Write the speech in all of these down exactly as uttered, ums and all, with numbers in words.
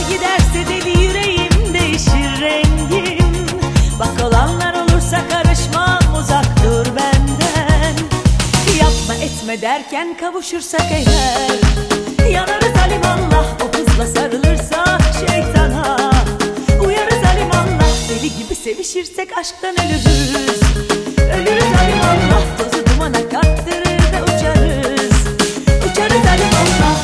giderse deli yüreğim, değişir rengim. Bak olanlar olursa karışmam, uzak dur benden. Yapma etme derken kavuşursak eğer, yanarız alimallah. O kızla sarılırsa şeytana, uyarız alimallah. Deli gibi sevişirsek aşktan ölürüz, ölürüz alimallah. Tozu dumana kattırır da uçarız, uçarız alimallah.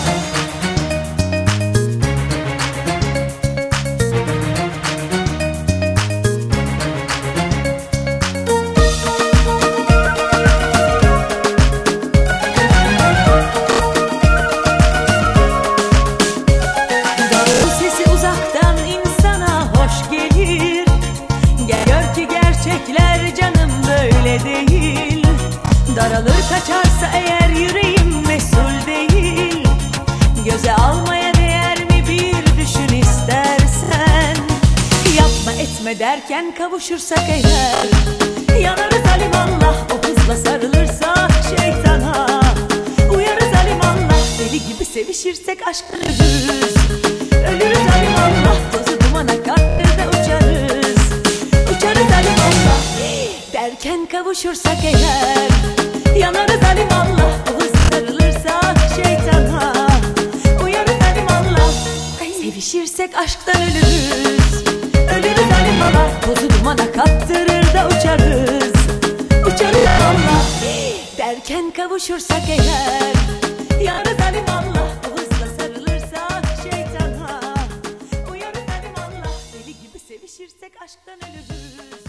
Canım böyle değil, daralır kaçarsa eğer yüreğim mesul değil. Göze almaya değer mi bir düşün istersen. Yapma etme derken kavuşursak eğer, yanarız alimallah. O kızla sarılırsa şeytana, uyarız alimallah. Deli gibi sevişirsek aşktan ölürüz, ölürüz alimallah. Tozu dumana kattır da uçarız, uçarız alimallah. Derken kavuşursak eğer, yanarız alimallah. O hız sarılırsa şeytana, uyarız alimallah. Sevişirsek aşktan ölürüz, ölürüz alimallah. Tozu dumana kattırır da uçarız, uçarız alimallah. Derken kavuşursak eğer, yanarız alimallah. O hızla sarılırsa şeytana, uyarız alimallah. Deli gibi sevişirsek aşktan ölürüz,